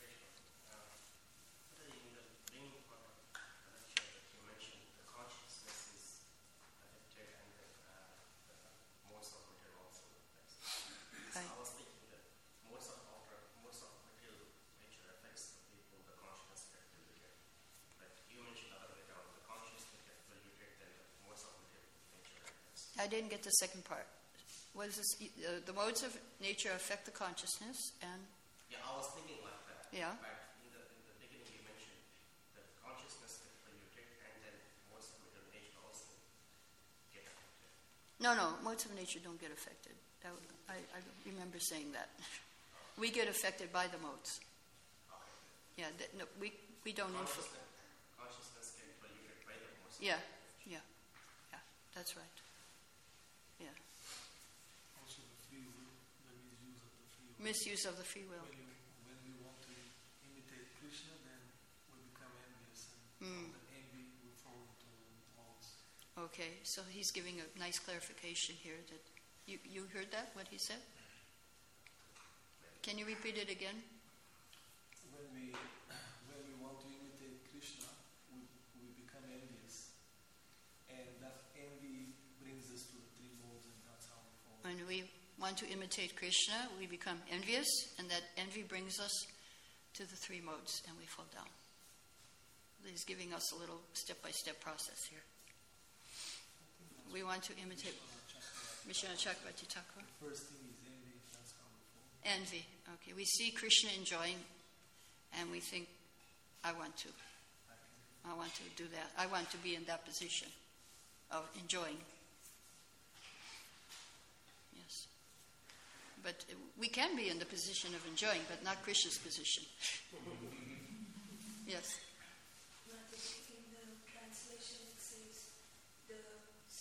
I didn't get the second part. What is this? Uh, the modes of nature affect the consciousness, and yeah, I was thinking like that. Yeah. But in the, in the beginning, you mentioned that consciousness gets polluted, and then modes of nature also get affected. No, no, modes of nature don't get affected. That, I, I remember saying that. We get affected by the modes. Okay. Yeah, that, no, we we don't influence. Consciousness can be polluted by the modes. Yeah, yeah, yeah. That's right. Yeah. Also the free will, the misuse of the free will. Misuse of the free will. When, you, when we want to imitate Krishna, then we become envious, and Mm. from the envy we fall into modes. Okay, so he's giving a nice clarification here. That you you heard that what he said? Can you repeat it again? When we when we want to imitate Krishna, we we become envious, and that envy brings us to the three modes, and that's how we fall. When we want to imitate Krishna, we become envious, and that envy brings us to the three modes, and we fall down. He's giving us a little step-by-step process here. We want to imitate Vishwanath Chakravarti Thakur. The first thing is envy, that's how we fall. Envy. Okay, we see Krishna enjoying, and we think, I want to. I want to do that. I want to be in that position of enjoying. Yes. But we can be in the position of enjoying, but not Krishna's position. Yes. In the translation it says the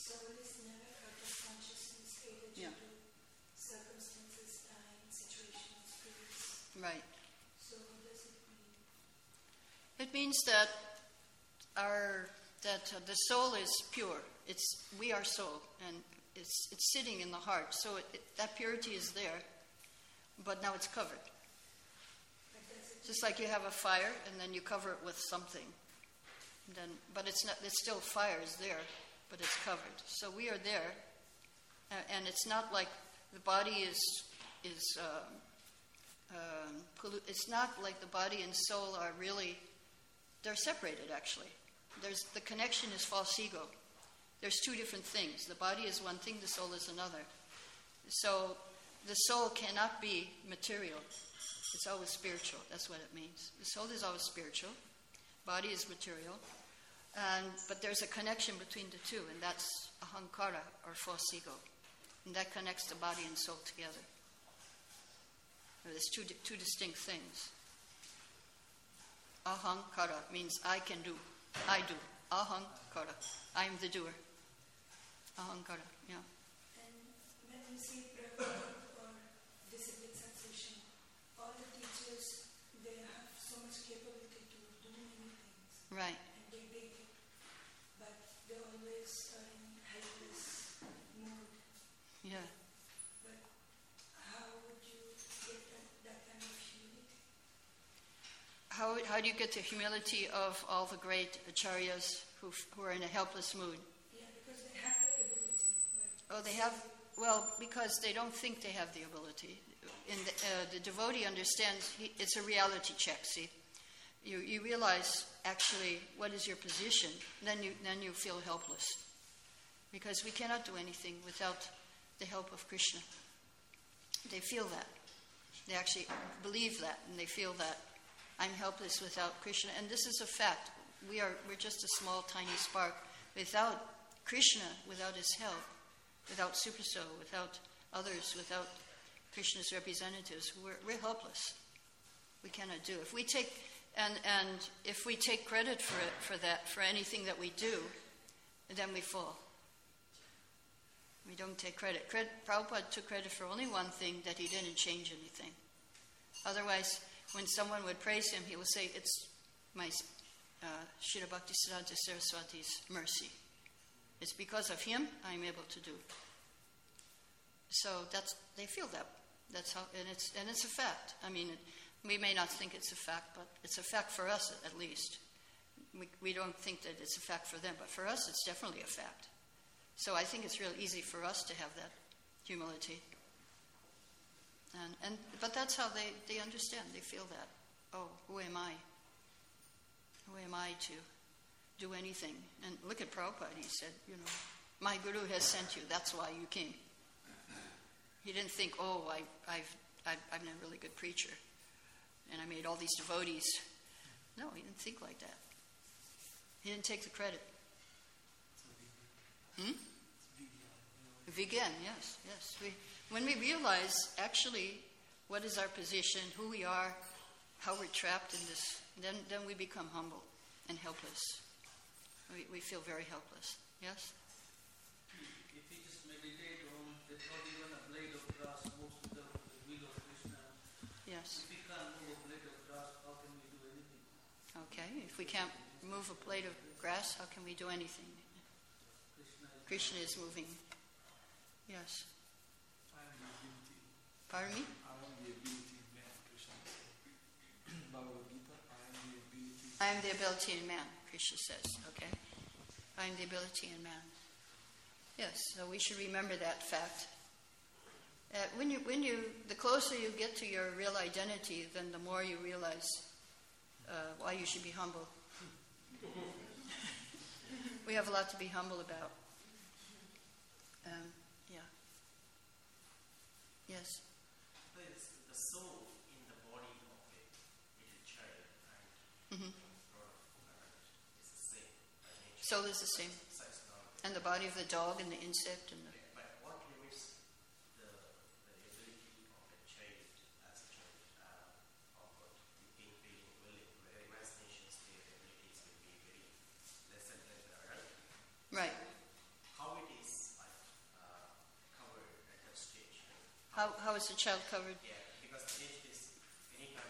Right. So what does it mean? It means that our that uh, the soul is pure. It's we are soul, and it's it's sitting in the heart. So it, it, that purity is there, but now it's covered. But does it Just like you have a fire, and then you cover it with something. Then, but it's not. It's still fire is there, but it's covered. So we are there, uh, and it's not like the body is is. Um, um, pollu- it's not like the body and soul are really. They're separated, actually. There's the connection is false ego. There's two different things. The body is one thing. The soul is another. So the soul cannot be material. It's always spiritual. That's what it means. The soul is always spiritual. Body is material. And, but there's a connection between the two, and that's ahankara, or false ego. And that connects the body and soul together. There's two, two distinct things. Ahankara means I can do. I do. Ahankara. I am the doer. Ahankara, yeah. And when we see Prabhupada or discipline sensation, all the teachers, they have so much capability to do many things. Right. And they big, but they always are in helpless mood. Yeah. But how would you get that, that kind of humility? How, how do you get the humility of all the great acharyas who, who are in a helpless mood? Yeah, because they have the ability. But Oh, they have, well, because they don't think they have the ability. In the, uh, the devotee understands he, it's a reality check, see? You, you realize, actually, what is your position, then you, then you feel helpless. Because we cannot do anything without the help of Krishna. They feel that. They actually believe that, and they feel that. I'm helpless without Krishna. And this is a fact. We are, we're just a small, tiny spark. Without Krishna, without his help, without Superso, without others, without Krishna's representatives, we're, we're helpless. We cannot do. If we take and and if we take credit for it, for that, for anything that we do, then we fall. We don't take credit. Cred, Prabhupada took credit for only one thing, that he didn't change anything. Otherwise, when someone would praise him, he would say, "It's my uh, Srila Bhaktisiddhanta Saraswati's mercy. It's because of him I'm able to do." So that's they feel that. That's how, and it's and it's a fact. I mean, we may not think it's a fact, but it's a fact for us at least. We we don't think that it's a fact for them, but for us, it's definitely a fact. So I think it's real easy for us to have that humility. And and but that's how they, they understand. They feel that. Oh, who am I? Who am I to do anything? And look at Prabhupada. He said, you know, my Guru has sent you. That's why you came. He didn't think, oh, I, I've, I've, I'm a really good preacher, and I made all these devotees. No, he didn't think like that. He didn't take the credit. Hmm? Vigyan, yes, yes. We, when we realize actually what is our position, who we are, how we're trapped in this, then then we become humble and helpless. We, we feel very helpless. Yes? If we just meditate on without even a blade of grass moves to the, the will of Krishna, Yes. if we can't move a blade of grass, how can we do anything? Okay. If we can't move a blade of grass, how can we do anything? Krishna is Krishna is moving. Yes. I am the ability. Pardon me? I am the ability in man, Krishna says. Bhagavad Gita, I am the ability. I am the ability in man, Krishna says. Okay. I am the ability in man. Yes, so we should remember that fact. Uh, when you, when you, the closer you get to your real identity, then the more you realize uh, why you should be humble. We have a lot to be humble about. Um, yeah. Yes. But it's the soul in the body of a little child and Mm-hmm. grown up is the same by nature. Soul is the same, Size not and the body of the dog and the insect and the. But what limits the, the ability of a child as a child uh, of uh, being feeling willing, their imaginations, their abilities will be very lesser than the adult. Right. How it is like uh, covered at that stage? How how is the child covered? Yeah, because the age is any kind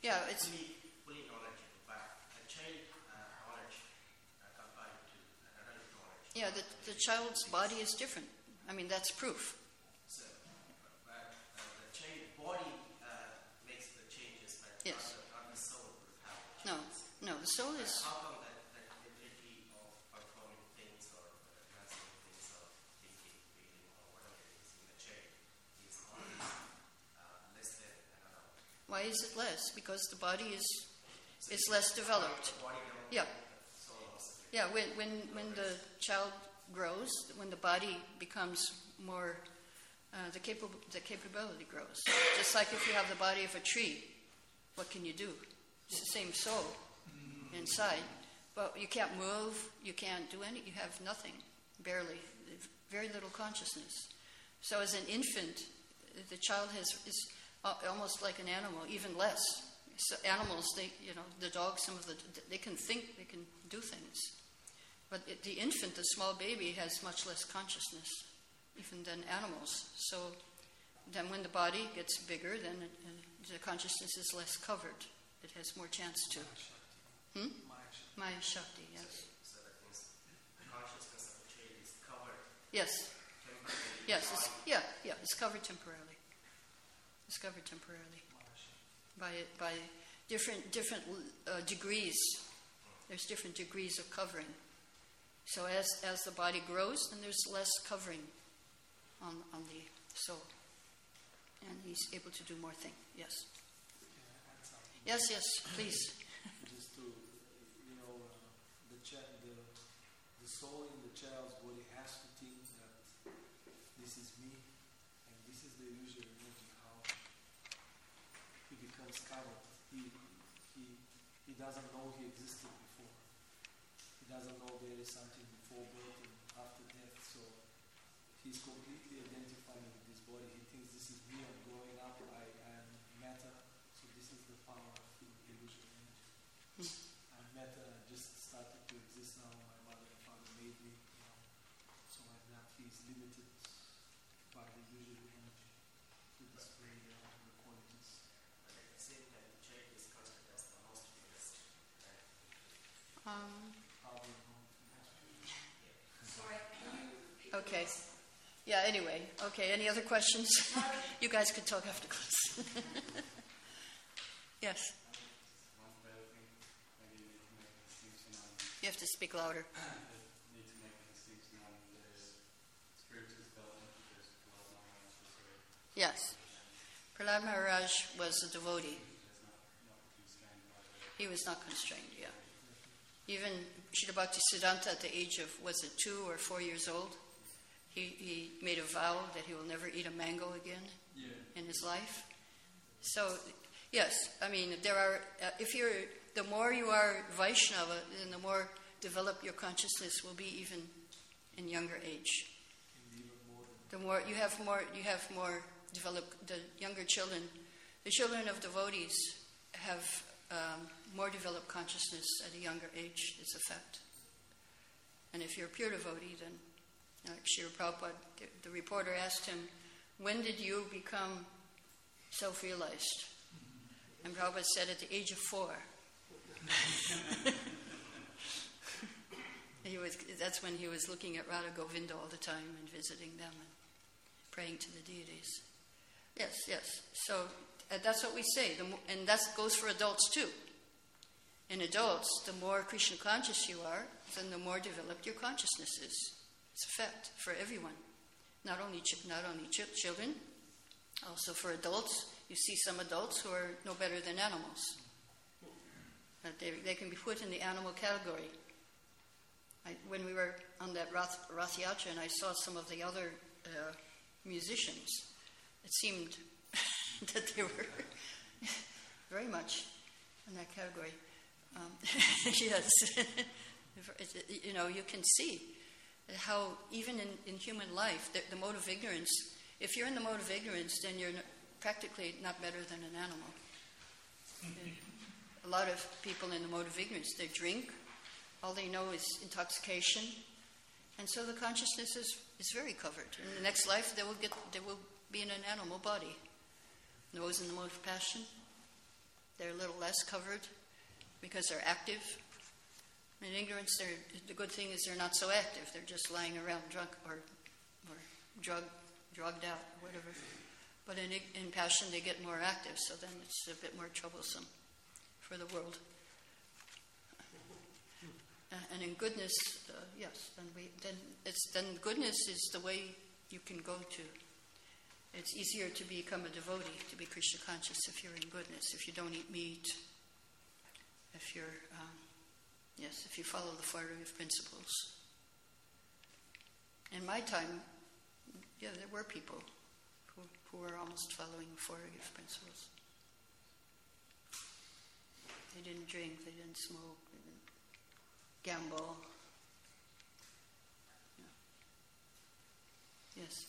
Yeah, it's fully, fully knowledgeable, but a child uh, knowledge uh, compared to an adult knowledge. yeah. The the child's body is different. I mean, that's proof. So, but uh, the child body uh, makes the changes, but Yes. not, the, not the soul would have the No, changes. no. The soul is How come that, that ability of performing things or uh, mastering things or thinking, feeling, or whatever it is in the child is always uh, less than an adult? why is it less? Because the body is is less developed. The body development, Yeah. the soul also. Yeah, when, when, when the child grows, when the body becomes more, uh, the, capab- the capability grows. Just like if you have the body of a tree, what can you do? It's the same soul inside. But you can't move, you can't do any, you have nothing, barely, very little consciousness. So as an infant, the child has is al- almost like an animal, even less. So animals, they, you know, the dogs, some of the, they can think, they can do things. But it, the infant, the small baby, has much less consciousness, even than animals. So then when the body gets bigger, then it, uh, the consciousness is less covered. It has more chance to. Hmm? Maya Shakti, yes. So that means the consciousness of the child is covered Yes, temporarily. yes, it's, by- yeah, yeah, it's covered temporarily. It's covered temporarily by by different different uh, degrees. There's different degrees of covering. So as as the body grows, then there's less covering on on the soul, and he's able to do more things. Yes, yes, yes. Please. Just to, you know, uh, the, chi- the the soul in the child's body has to think that this is me, and this is the illusion energy. How he becomes covered. He he he doesn't know he existed before. He doesn't know there is something before birth and after death. So he's completely identifying with this body. He thinks this is me. I'm growing up. I am matter. So this is the power of the illusion energy. I'm matter. I just started to exist now. My mother and father made me. You know. So like that, he's limited by the illusion energy to display uh, the qualities. But at the same time, the child is considered as the most biggest. Right? Um, How do you know? Sorry, can you repeat the Okay. question? yeah. Anyway. Okay. Any other questions? You guys could talk after class. Yes. One further thing, maybe you need to make a distinction on You have to speak louder. need to make a distinction on the spiritual development because Prahlad Maharaj was very Yes. Prahlad Maharaj was a devotee. that's not, not constrained by the He was not constrained, yeah. Even Srila Bhaktisiddhanta at the age of, was it two or four years old, he, he made a vow that he will never eat a mango again in his life. So, yes, I mean, there are, uh, if you're, the more you are Vaishnava, then the more developed your consciousness will be even in younger age. The more you have more, you have more developed. The younger children, the children of devotees, have um, more developed consciousness at a younger age. It's a fact. And if you're a pure devotee, then, like Srila Prabhupada, the, the reporter asked him, "When did you become self-realized?" And Prabhupada said, "At the age of four." He was, that's when he was looking at Radha Govinda all the time and visiting them and praying to the deities. Yes, yes. So uh, that's what we say. The mo- and that goes for adults too. In adults, the more Krishna conscious you are, then the more developed your consciousness is. It's a fact for everyone. Not only ch- not only ch- children, also for adults. You see some adults who are no better than animals. That they, they can be put in the animal category. I, when we were on that Rath, Rath Yatra and I saw some of the other uh, musicians, it seemed that they were very much in that category. Um, yes. You know, you can see how even in, in human life, the, the mode of ignorance, if you're in the mode of ignorance, then you're n- practically not better than an animal. A lot of people in the mode of ignorance, they drink, all they know is intoxication, and so the consciousness is, is very covered. In the next life, they will get they will be in an animal body. Those in the mode of passion, they're a little less covered because they're active. In ignorance, they're, the good thing is they're not so active. They're just lying around drunk or, or drug, drugged out, whatever. But in, in passion, they get more active, so then it's a bit more troublesome for the world. Uh, and in goodness, uh, yes, then we then it's then goodness is the way you can go to. It's easier to become a devotee, to be Krishna conscious if you're in goodness, if you don't eat meat, if you're, um, yes, if you follow the four of principles. In my time, yeah, there were people who, who were almost following the four of principles. They didn't drink, they didn't smoke, they didn't gamble. Yeah. Yes.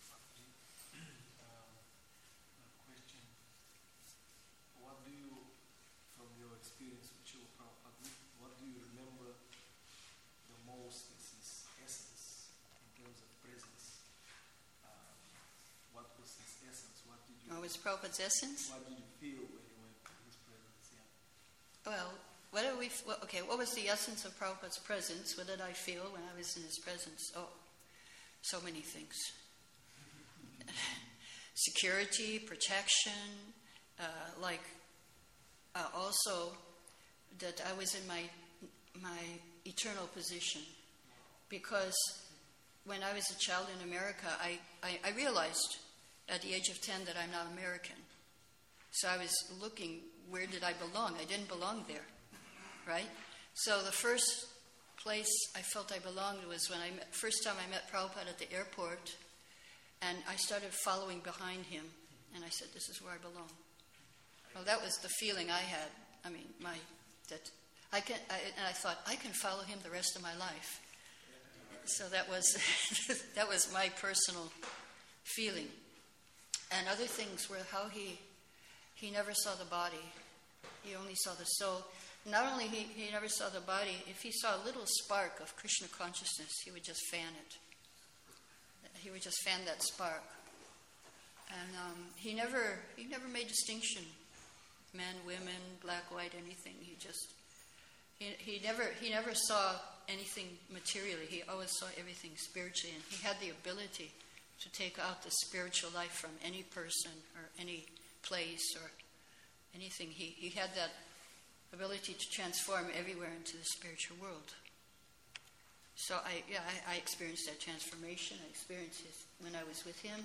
Um, a question. What do you, from your experience with Srila Prabhupada, what do you remember the most as his essence in terms of presence? Um, what was his essence? What did you? What was Prabhupada's essence? What did you feel when you went to his presence? Yeah. Well, what do we? Well, okay, what was the essence of Prabhupada's presence? What did I feel when I was in his presence? Oh, so many things. Security, protection, uh, like uh, also that I was in my my eternal position, because when I was a child in America, I, I, I realized at the age of ten that I'm not American. So I was looking, where did I belong? I didn't belong there, right? So the first place I felt I belonged was when I met, first time I met Prabhupada at the airport, and I started following behind him, and I said, this is where I belong. Well, that was the feeling I had. I mean, my that I can, I, and I thought, I can follow him the rest of my life. So that was that was my personal feeling. And other things were how he he never saw the body. He only saw the soul. Not only he, he never saw the body, if he saw a little spark of Krishna consciousness, he would just fan it. He would just fan that spark. And um, he never he never made distinction, men, women, black, white, anything. He just he he never he never saw anything materially. He always saw everything spiritually, and he had the ability to take out the spiritual life from any person or any place or anything. He he had that ability to transform everywhere into the spiritual world. So I yeah I, I experienced that transformation. I experienced it when I was with him,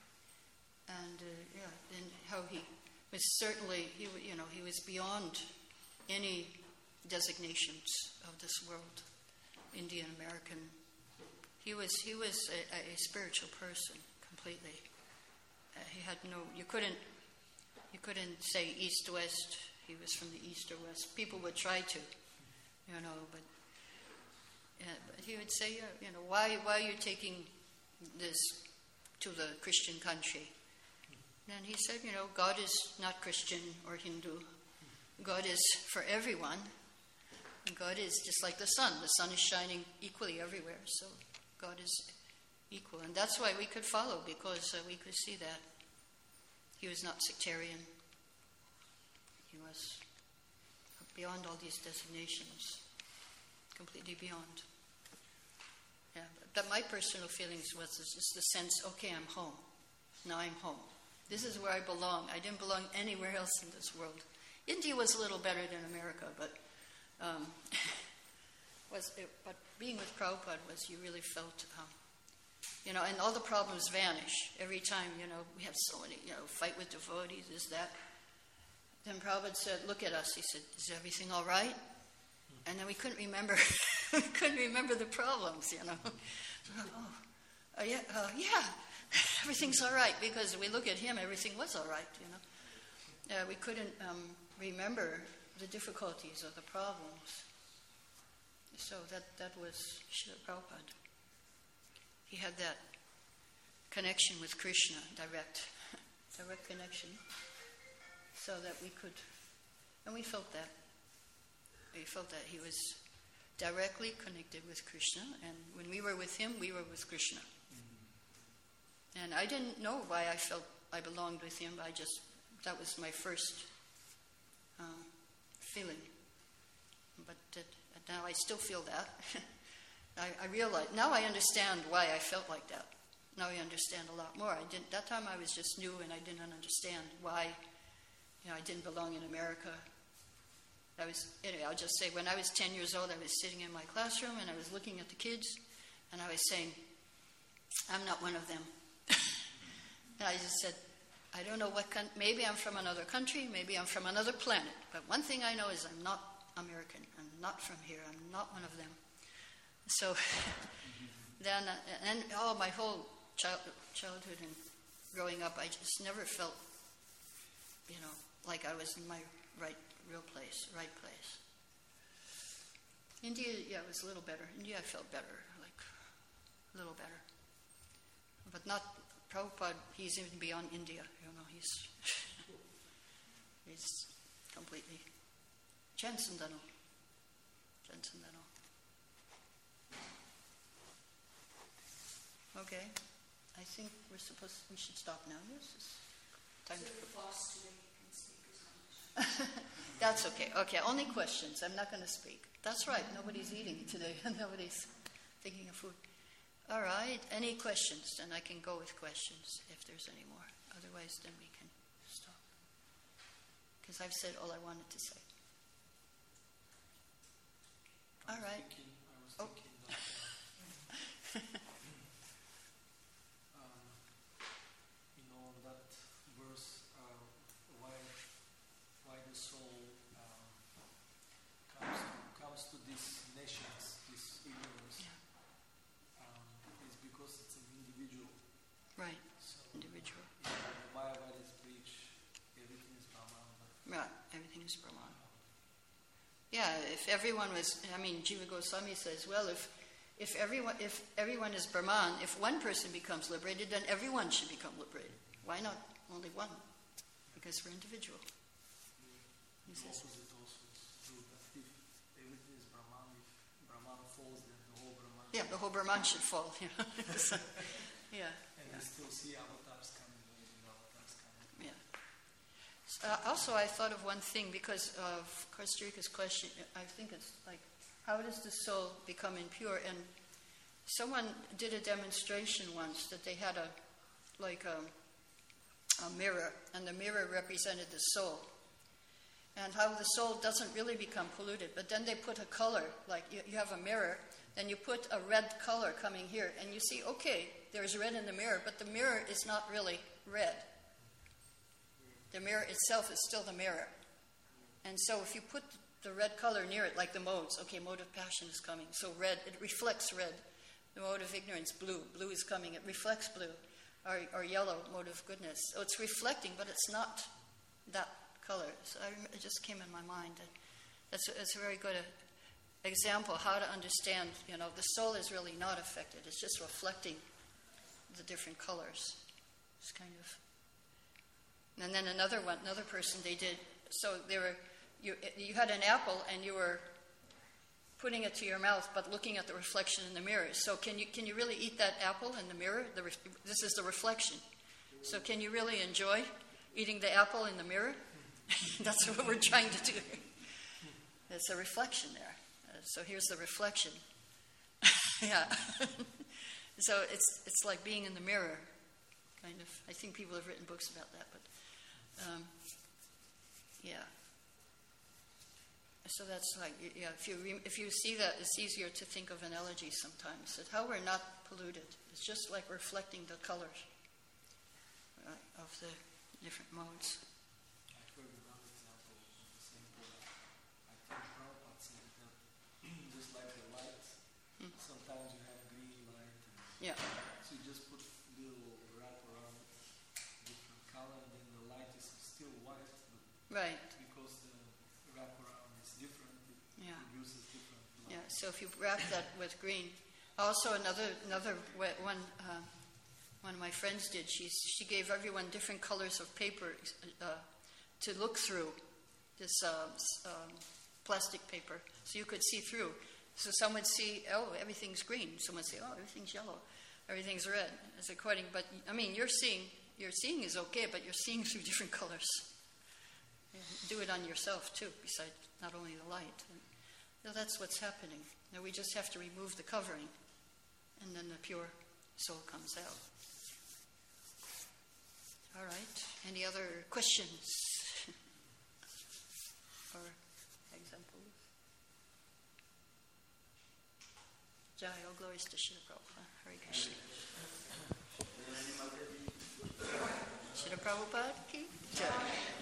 and uh, yeah, and how he was certainly he you know he was beyond any designations of this world, Indian American. He was he was a, a spiritual person completely. Uh, he had no you couldn't you couldn't say east west. He was from the east or west. People would try to, you know, but, yeah, but he would say, uh, you know, why why are you taking this to the Christian country? And he said, you know, God is not Christian or Hindu. God is for everyone. And God is just like the sun. The sun is shining equally everywhere. So God is equal. And that's why we could follow, because uh, we could see that. He was not sectarian. He was beyond all these designations, completely beyond. Yeah, but my personal feelings was just the sense, okay, I'm home. Now I'm home. This is where I belong. I didn't belong anywhere else in this world. India was a little better than America, but um, was it, but being with Prabhupada was you really felt, um, you know, and all the problems vanish every time. You know, we have so many, you know, fight with devotees, is that. Then Prabhupada said, look at us. He said, is everything all right? And then we couldn't remember we couldn't remember the problems, you know. oh, uh, yeah, uh, yeah, everything's all right, because we look at him, everything was all right, you know. Uh, we couldn't um, remember the difficulties or the problems. So that, that was Srila Prabhupada. He had that connection with Krishna, direct, direct connection. So that we could, and we felt that. We felt that he was directly connected with Krishna, and when we were with him, we were with Krishna. Mm-hmm. And I didn't know why I felt I belonged with him. I just, that was my first um, feeling. But uh, now I still feel that. I, I realize, now I understand why I felt like that. Now I understand a lot more. I didn't, that time I was just new and I didn't understand why, you know, I didn't belong in America. I was, anyway, I'll just say, when I was ten years old, I was sitting in my classroom and I was looking at the kids and I was saying, I'm not one of them. And I just said, I don't know what, con- maybe I'm from another country, maybe I'm from another planet, but one thing I know is I'm not American. I'm not from here. I'm not one of them. So then, uh, and all my whole child, childhood and growing up, I just never felt, you know, like I was in my right, real place, right place. India, yeah, it was a little better. India, I felt better, like a little better. But not, Prabhupada, he's even beyond India, you know, he's, he's completely transcendental. Transcendental. Okay, I think we're supposed, we should stop now. Yes, it's time to. Fast today, you can speak as much. That's okay. Okay, only questions. I'm not going to speak. That's right. Nobody's eating today. Nobody's thinking of food. All right. Any questions? Then I can go with questions if there's any more. Otherwise, then we can stop. Because I've said all I wanted to say. I All was right. Thinking, I was Oh. thinking that uh, um, you know that verse, uh, why why the soul um, comes to, comes to these nations, this ignorance, um, is because it's an individual. Right. So Individual. in the Mayavadis preach everything is Brahman, but Right. Everything is Brahman. Yeah, if everyone was, I mean, Jiva Goswami says, well, if if everyone if everyone is Brahman, if one person becomes liberated, then everyone should become liberated. Why not only one? Because we're individual. He the says, opposite also is true. That if everything is Brahman, if Brahman falls, then the whole Brahman. yeah, the whole Brahman should fall. Yeah. So, yeah. And we still see avatars coming, and avatars coming. Yeah. Uh, also, I thought of one thing because of Costa Rica's question. I think it's like, how does the soul become impure? And someone did a demonstration once that they had a, like a, a mirror, and the mirror represented the soul. And how the soul doesn't really become polluted, but then they put a color, like you, you have a mirror, then you put a red color coming here, and you see, okay, there's red in the mirror, but the mirror is not really red. The mirror itself is still the mirror. And so if you put the red color near it, like the modes, okay, mode of passion is coming, so red, it reflects red. The mode of ignorance, blue, blue is coming, it reflects blue. Or, or yellow, mode of goodness. So it's reflecting, but it's not that color. So I, it just came in my mind. That that's, that's a very good uh, example how to understand, you know, the soul is really not affected. It's just reflecting the different colors. It's kind of... And then another one, another person, they did, so they were, you, you had an apple and you were putting it to your mouth but looking at the reflection in the mirror. So can you can you really eat that apple in the mirror? The re, this is the reflection. So can you really enjoy eating the apple in the mirror? That's what we're trying to do. There's a reflection there. Uh, so here's the reflection. Yeah. So it's it's like being in the mirror, kind of. I think people have written books about that, but um, yeah. So that's like, yeah. If you re- if you see that, it's easier to think of analogies sometimes. That how we're not polluted. It's just like reflecting the colors uh, of the different modes. I've heard another example of the same point. I think Prabhupada said that just like the light, Hmm. sometimes you have green light, and Yeah. so you just put little wrap around different color, and then the light is still white, but Right. because the wrap around is different, it Yeah. produces different light. Yeah. So if you wrap that with green, also another another wa- one. Uh, one of my friends did. She she gave everyone different colors of paper uh, to look through this uh, um, plastic paper, so you could see through. So some would see, oh, everything's green. Some would say, oh, everything's yellow, everything's red. It's according, but I mean, you're seeing you're seeing is okay, but you're seeing through different colors. And do it on yourself too, besides not only the light. And, so that's what's happening. Now we just have to remove the covering, and then the pure soul comes out. All right. Any other questions or examples? Jai, all glories to Srila Prabhupada. Hare Krishna. Srila Prabhupada ki Jai.